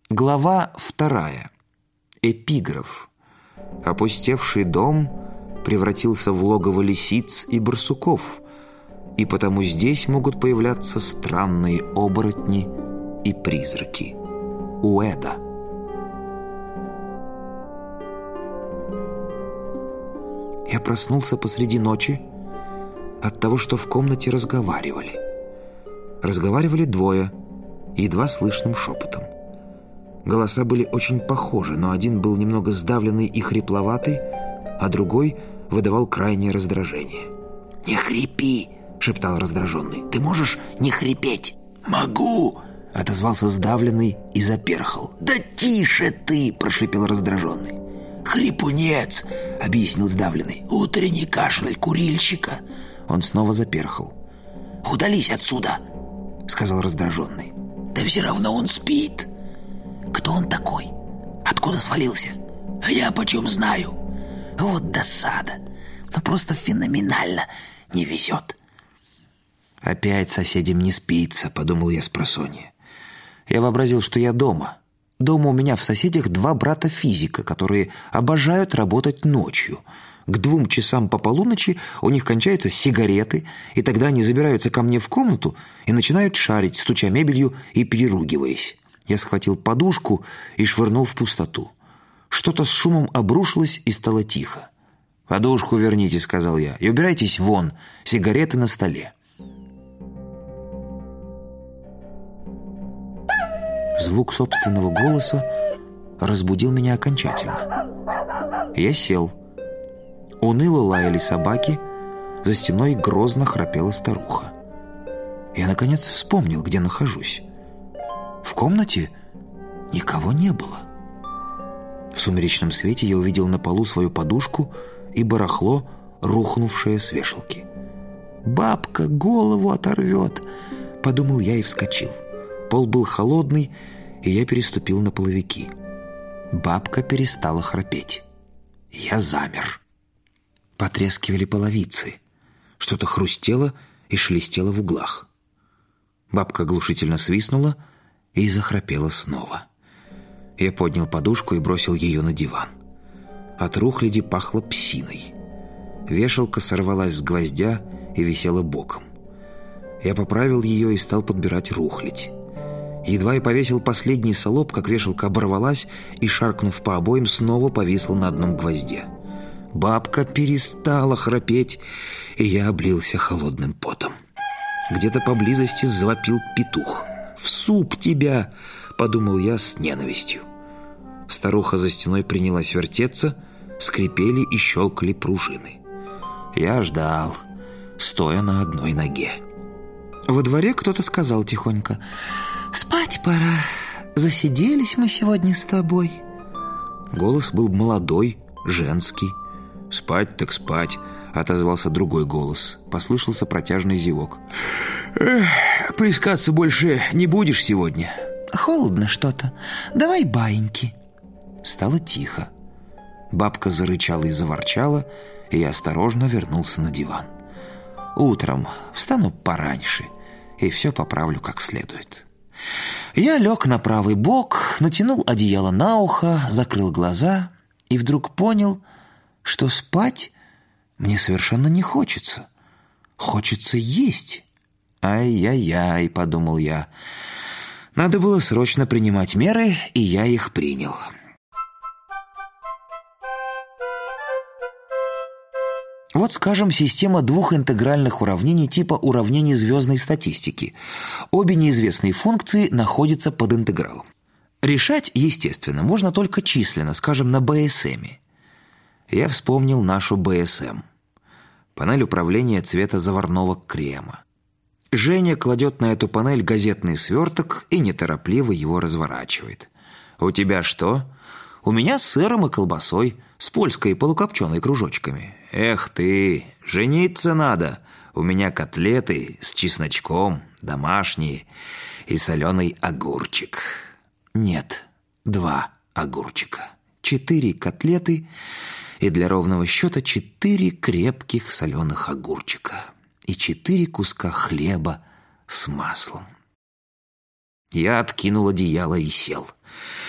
Глава 2. Эпиграф. Опустевший дом превратился в логово лисиц и барсуков, и потому здесь могут появляться странные оборотни и призраки. Уэда. Я проснулся посреди ночи от того, что в комнате разговаривали. Разговаривали двое, едва слышным шепотом. Голоса были очень похожи, но один был немного сдавленный и хрипловатый, а другой выдавал крайнее раздражение. «Не хрипи!» — шептал раздраженный. «Ты можешь не хрипеть?» «Могу!» — отозвался сдавленный и заперхал. «Да тише ты!» — прошипел раздраженный. «Хрипунец!» — объяснил сдавленный. «Утренний кашель курильщика!» Он снова заперхал. «Удались отсюда!» — сказал раздраженный. «Да все равно он спит!» «Кто он такой? Откуда свалился?» «А я почем знаю?» «Вот досада! Ну просто феноменально не везет!» «Опять соседям не спится», — подумал я спросонья. Я вообразил, что я дома. Дома у меня в соседях 2 брата-физика, которые обожают работать ночью. К 2 часам по полуночи у них кончаются сигареты, и тогда они забираются ко мне в комнату и начинают шарить, стуча мебелью и переругиваясь. Я схватил подушку и швырнул в пустоту. Что-то с шумом обрушилось и стало тихо. «Подушку верните», — сказал я, — «и убирайтесь вон, сигареты на столе». Звук собственного голоса разбудил меня окончательно. Я сел. Уныло лаяли собаки, за стеной грозно храпела старуха. Я, наконец, вспомнил, где нахожусь. В комнате никого не было. В сумеречном свете я увидел на полу свою подушку и барахло, рухнувшее с вешалки. «Бабка голову оторвет!» — подумал я и вскочил. Пол был холодный, и я переступил на половики. Бабка перестала храпеть. Я замер. Потрескивали половицы. Что-то хрустело и шелестело в углах. Бабка оглушительно свистнула и захрапела снова. Я поднял подушку и бросил ее на диван. От рухляди пахло псиной. Вешалка сорвалась с гвоздя и висела боком. Я поправил ее и стал подбирать рухлядь. Едва я повесил последний солоб, как вешалка оборвалась и, шаркнув по обоям, снова повисла на одном гвозде. Бабка перестала храпеть, и я облился холодным потом. Где-то поблизости завопил петух. «В суп тебя!» — подумал я с ненавистью. Старуха за стеной принялась вертеться, скрипели и щелкали пружины. Я ждал, стоя на одной ноге. Во дворе кто-то сказал тихонько: «Спать пора, засиделись мы сегодня с тобой». Голос был молодой, женский. «Спать так спать», — отозвался другой голос. Послышался протяжный зевок. «Плескаться больше не будешь сегодня?» «Холодно что-то. Давай баиньки». Стало тихо. Бабка зарычала и заворчала, и я осторожно вернулся на диван. Утром встану пораньше и все поправлю как следует. Я лег на правый бок, натянул одеяло на ухо, закрыл глаза и вдруг понял, что спать мне совершенно не хочется. Хочется есть. «Ай-яй-яй», — подумал я. Надо было срочно принимать меры, и я их принял. Вот, скажем, система 2 интегральных уравнений типа уравнений звездной статистики. Обе неизвестные функции находятся под интегралом. Решать, естественно, можно только численно, скажем, на БСМе. Я вспомнил нашу БСМ. Панель управления цвета заварного крема. Женя кладет на эту панель газетный сверток и неторопливо его разворачивает. «У тебя что?» «У меня с сыром и колбасой, с польской полукопченой кружочками». «Эх ты, жениться надо! У меня котлеты с чесночком, домашние, и соленый огурчик». Нет, 2 огурчика, 4 котлеты и для ровного счета 4 крепких соленых огурчика и 4 куска хлеба с маслом. Я откинул одеяло и сел.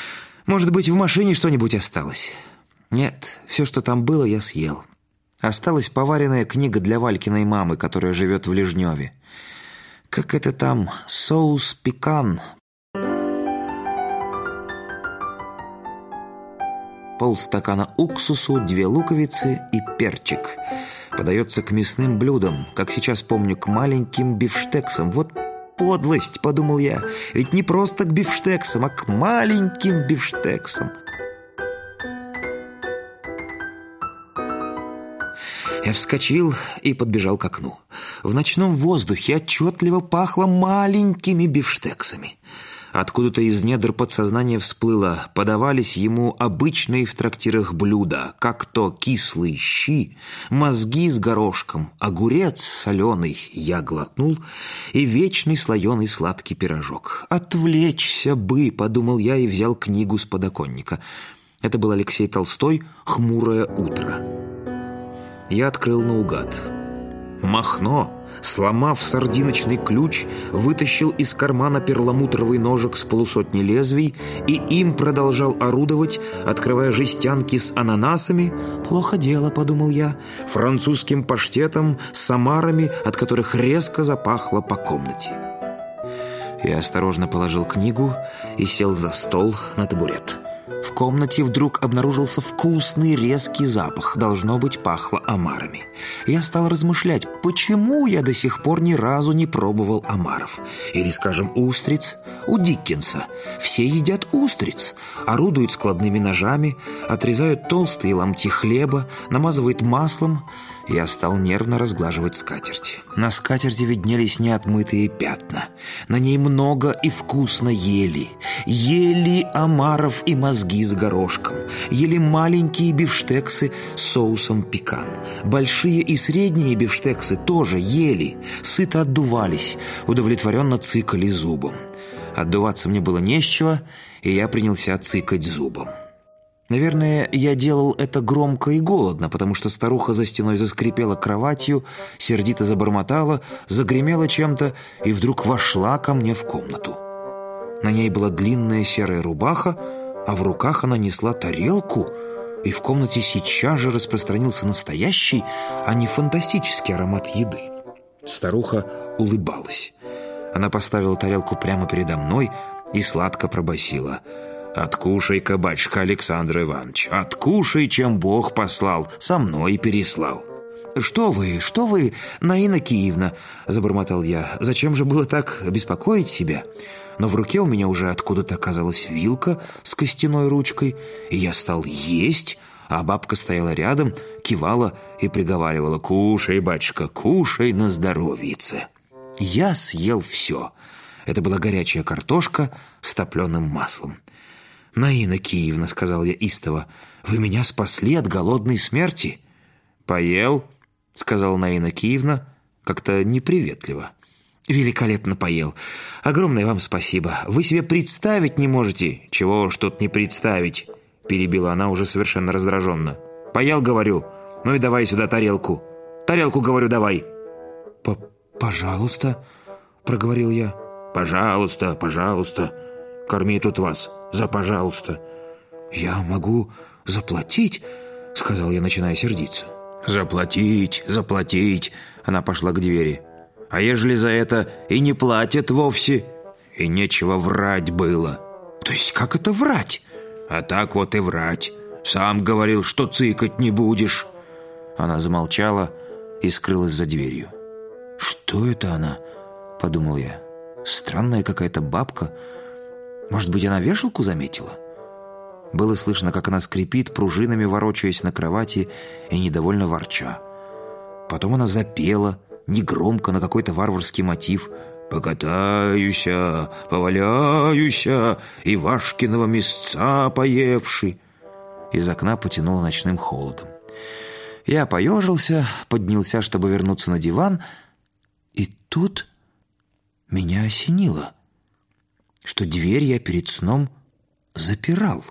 Может быть, в машине что-нибудь осталось? Нет, все, что там было, я съел. Осталась поваренная книга для Валькиной мамы, которая живет в Лежневе. Как это там? Соус пекан. Полстакана уксусу, 2 луковицы и перчик. Подается к мясным блюдам, как сейчас помню, к маленьким бифштексам. Вот подлость, подумал я. Ведь не просто к бифштексам, а к маленьким бифштексам. Я вскочил и подбежал к окну. В ночном воздухе отчетливо пахло маленькими бифштексами. Откуда-то из недр подсознания всплыло: подавались ему обычные в трактирах блюда, как то кислые щи, мозги с горошком, огурец соленый я глотнул и вечный слоеный сладкий пирожок. «Отвлечься бы», — подумал я и взял книгу с подоконника. Это был Алексей Толстой «Хмурое утро». Я открыл наугад. Махно, сломав сардиночный ключ, вытащил из кармана перламутровый ножик с 150 лезвий и им продолжал орудовать, открывая жестянки с ананасами. «Плохо дело», — подумал я, французским паштетом с омарами, от которых резко запахло по комнате. Я осторожно положил книгу и сел за стол на табурет. В комнате вдруг обнаружился вкусный резкий запах. Должно быть, пахло омарами. Я стал размышлять, почему я до сих пор ни разу не пробовал омаров. Или, скажем, устриц. У Диккенса все едят устриц. Орудуют складными ножами, отрезают толстые ломти хлеба, намазывают маслом. Я стал нервно разглаживать скатерть. На скатерти виднелись неотмытые пятна. На ней много и вкусно ели. Ели омаров и мозги с горошком. Ели маленькие бифштексы с соусом пекан. Большие и средние бифштексы тоже ели. Сыто отдувались, удовлетворенно цыкали зубом. Отдуваться мне было не с чего, и я принялся цыкать зубом. Наверное, я делал это громко и голодно, потому что старуха за стеной заскрипела кроватью, сердито забормотала, загремела чем-то и вдруг вошла ко мне в комнату. На ней была длинная серая рубаха, а в руках она несла тарелку, и в комнате сейчас же распространился настоящий, а не фантастический аромат еды. Старуха улыбалась. Она поставила тарелку прямо передо мной и сладко пробасила: «Откушай-ка, батюшка Александр Иванович, откушай, чем Бог послал, со мной переслал». Что вы, Наина Киевна?» – забормотал я. «Зачем же было так беспокоить себя?» Но в руке у меня уже откуда-то оказалась вилка с костяной ручкой, и я стал есть, а бабка стояла рядом, кивала и приговаривала: «Кушай, батюшка, кушай на здоровьице». Я съел все. Это была горячая картошка с топленым маслом. «Наина Киевна», — сказал я истово, — «вы меня спасли от голодной смерти». «Поел?» — сказала Наина Киевна как-то неприветливо. «Великолепно поел. Огромное вам спасибо. Вы себе представить не можете». «Чего уж тут не представить», — перебила она уже совершенно раздраженно. «Поел, говорю. Ну и давай сюда тарелку. Тарелку, говорю, давай». «Пожалуйста», — проговорил я. «Пожалуйста, пожалуйста. Корми тут вас за пожалуйста». «Я могу заплатить», — сказал я, начиная сердиться. «Заплатить, заплатить», — она пошла к двери. «А ежели за это и не платят вовсе? И нечего врать было». «То есть как это врать?» «А так вот и врать. Сам говорил, что цыкать не будешь». Она замолчала и скрылась за дверью. «Что это она?» — подумал я. «Странная какая-то бабка. Может быть, она вешалку заметила?» Было слышно, как она скрипит, пружинами ворочаясь на кровати и недовольно ворча. Потом она запела, негромко, на какой-то варварский мотив: «Покатаюся, поваляюся, Ивашкиного мясца поевши». Из окна потянуло ночным холодом. Я поежился, поднялся, чтобы вернуться на диван, и тут меня осенило, что дверь я перед сном запирал.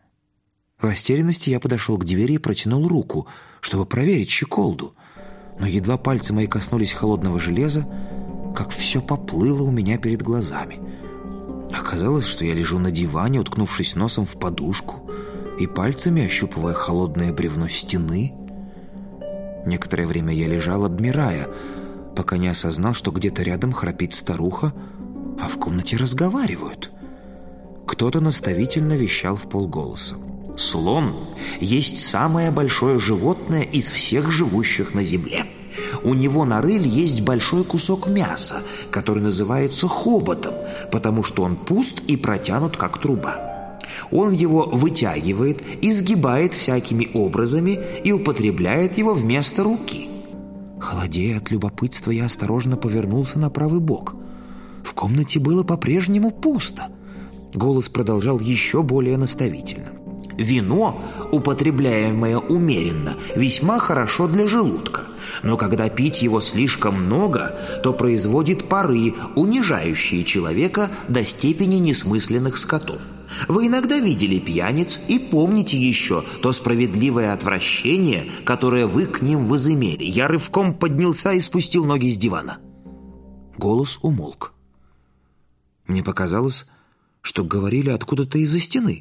В растерянности я подошел к двери и протянул руку, чтобы проверить щеколду. Но едва пальцы мои коснулись холодного железа, как все поплыло у меня перед глазами. Оказалось, что я лежу на диване, уткнувшись носом в подушку и пальцами ощупывая холодное бревно стены. Некоторое время я лежал, обмирая, пока не осознал, что где-то рядом храпит старуха, а в комнате разговаривают. Кто-то наставительно вещал вполголоса. «Слон есть самое большое животное из всех живущих на земле. У него на рыле есть большой кусок мяса, который называется хоботом, потому что он пуст и протянут, как труба. Он его вытягивает, изгибает всякими образами и употребляет его вместо руки». Холодея от любопытства, я осторожно повернулся на правый бок. В комнате было по-прежнему пусто. Голос продолжал еще более наставительно. «Вино, употребляемое умеренно, весьма хорошо для желудка. Но когда пить его слишком много, то производит пары, унижающие человека до степени несмысленных скотов. Вы иногда видели пьяниц и помните еще то справедливое отвращение, которое вы к ним возымели». Я рывком поднялся и спустил ноги с дивана. Голос умолк. Мне показалось, что говорили откуда-то из-за стены.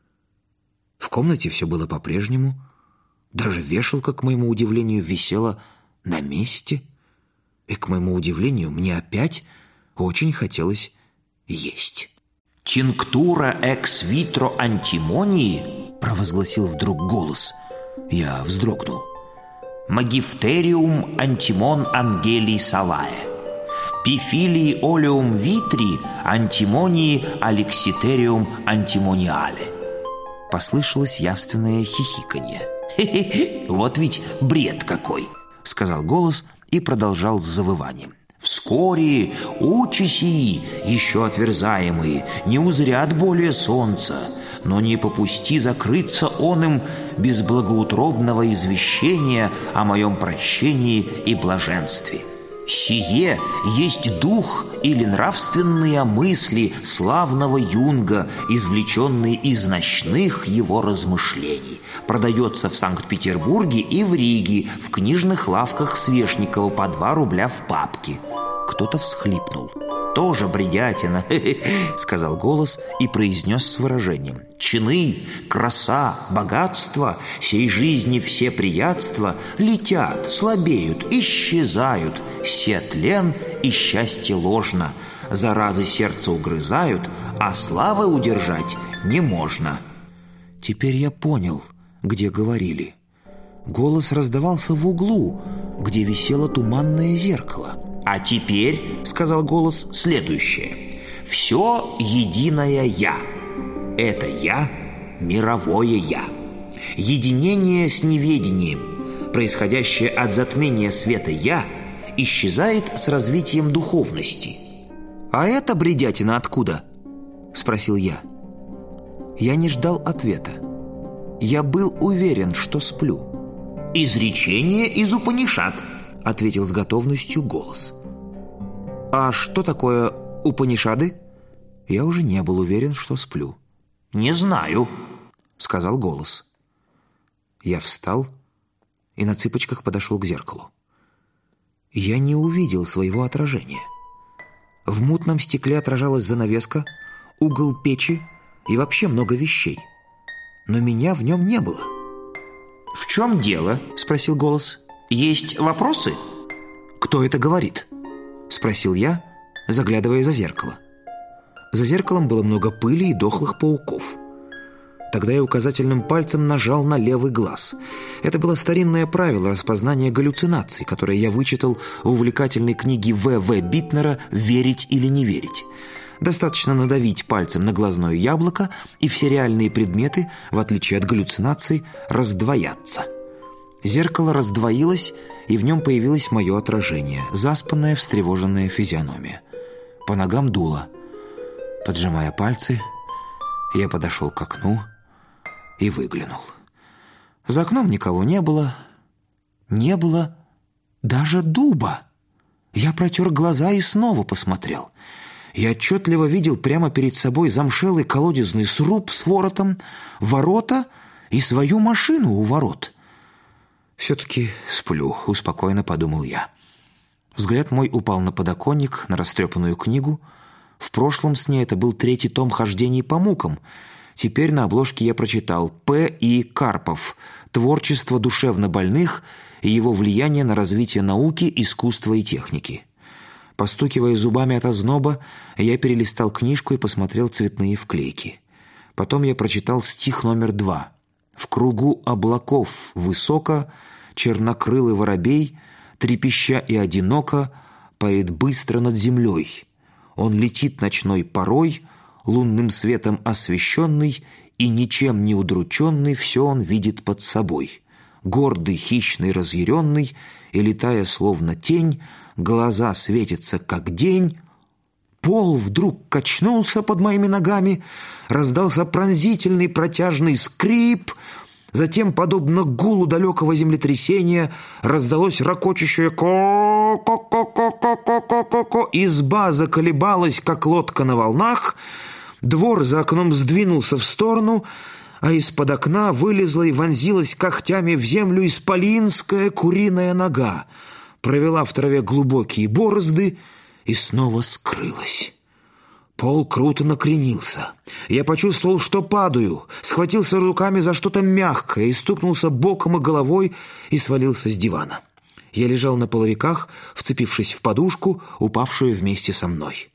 В комнате все было по-прежнему. Даже вешалка, к моему удивлению, висела на месте. И, к моему удивлению, мне опять очень хотелось есть. «Тинктура экс витро антимонии», — провозгласил вдруг голос. Я вздрогнул. «Магифтериум антимон ангелий салае. Пифилии олеум витри антимонии алекситериум антимониале». Послышалось явственное хихиканье. «Хе-хе-хе, вот ведь бред какой!» — сказал голос и продолжал с завыванием. «Вскоре учаси, еще отверзаемые, не узрят более солнца, но не попусти закрыться он им без благоутробного извещения о моем прощении и блаженстве. Сие есть дух или нравственные мысли славного Юнга, извлеченные из ночных его размышлений. Продается в Санкт-Петербурге и в Риге в книжных лавках Свешникова по 2 рубля в папке». Кто-то всхлипнул. «Тоже бредятина», — сказал голос и произнес с выражением. «Чины, краса, богатство, сей жизни все приятства летят, слабеют, исчезают, се тлен и счастье ложно, заразы сердца угрызают, а славы удержать не можно». Теперь я понял, где говорили. Голос раздавался в углу, где висело туманное зеркало. «А теперь, — сказал голос, — следующее. Все единое Я. Это Я — мировое Я. Единение с неведением, происходящее от затмения света Я, исчезает с развитием духовности». «А это бредятина откуда?» — спросил я. Я не ждал ответа. Я был уверен, что сплю. «Изречение из Упанишад», — ответил с готовностью голос. «А что такое Упанишады?» Я уже не был уверен, что сплю. «Не знаю», — сказал голос. Я встал и на цыпочках подошел к зеркалу. Я не увидел своего отражения. В мутном стекле отражалась занавеска, угол печи и вообще много вещей. Но меня в нем не было. «В чем дело?» — спросил голос. «Есть вопросы?» «Кто это говорит?» — спросил я, заглядывая за зеркало. За зеркалом было много пыли и дохлых пауков. Тогда я указательным пальцем нажал на левый глаз. Это было старинное правило распознания галлюцинаций, которое я вычитал в увлекательной книге В.В. Битнера «Верить или не верить». Достаточно надавить пальцем на глазное яблоко, и все реальные предметы, в отличие от галлюцинаций, раздвоятся. Зеркало раздвоилось, и в нем появилось мое отражение, заспанная, встревоженная физиономия. По ногам дуло. Поджимая пальцы, я подошел к окну и выглянул. За окном никого не было. Не было даже дуба. Я протер глаза и снова посмотрел. Я отчетливо видел прямо перед собой замшелый колодезный сруб с воротом, ворота и свою машину у ворот. «Все-таки сплю», — успокоенно подумал я. Взгляд мой упал на подоконник, на растрепанную книгу. В прошлом сне это был 3-й том «Хождений по мукам». Теперь на обложке я прочитал П. И. Карпов «Творчество душевнобольных и его влияние на развитие науки, искусства и техники». Постукивая зубами от озноба, я перелистал книжку и посмотрел цветные вклейки. Потом я прочитал стих номер 2. «В кругу облаков высоко, чернокрылый воробей, трепеща и одиноко, парит быстро над землей. Он летит ночной порой, лунным светом освещенный, и ничем не удрученный все он видит под собой. Гордый, хищный, разъяренный, и, летая словно тень, глаза светятся, как день». Пол вдруг качнулся под моими ногами, раздался пронзительный протяжный скрип, затем, подобно гулу далекого землетрясения, раздалось ракочущее ко-ко-ко-ко-ко-ко-ко-ко. Изба заколебалась, как лодка на волнах, двор за окном сдвинулся в сторону, а из-под окна вылезла и вонзилась когтями в землю исполинская куриная нога, провела в траве глубокие борозды и снова скрылась. Пол круто накренился. Я почувствовал, что падаю, схватился руками за что-то мягкое и стукнулся боком и головой и свалился с дивана. Я лежал на половиках, вцепившись в подушку, упавшую вместе со мной.